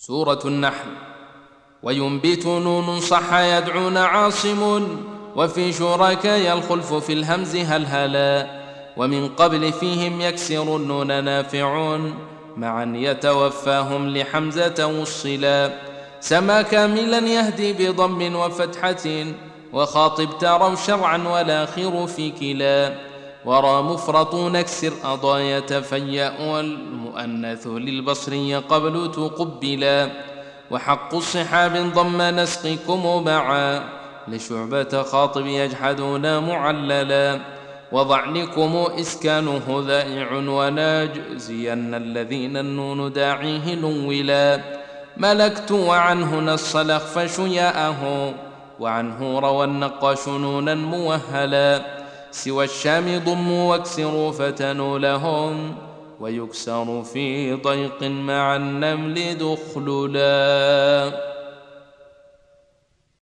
سورة النحل. وينبت نون صح يدعون عاصم، وفي شركاء الخلف في الهمز هلهلا، ومن قبل فيهم يكسر النون نافعون، معا يتوفاهم لحمزة وصلا. سما كاملا يهدي بضم وفتحة، وخاطب تروا شرعا والآخر في كلا. ورى مفرط نكسر أضايا تفيأ، والمؤنث للبصري قبل تقبلا. وحق الصحاب ضم نسقكم معا، لشعبة خاطب يجحدون معللا. وضعنكم إسكانه ذائع، وناجزين الذين النون داعيه نولا. ملكت وعنه نص الأخفش ياءه، وعنه روى النقاش نونا موهلا. سوى الشام ضموا واكسروا فتنوا لهم، ويكسر في ضيق مع النمل دخللا.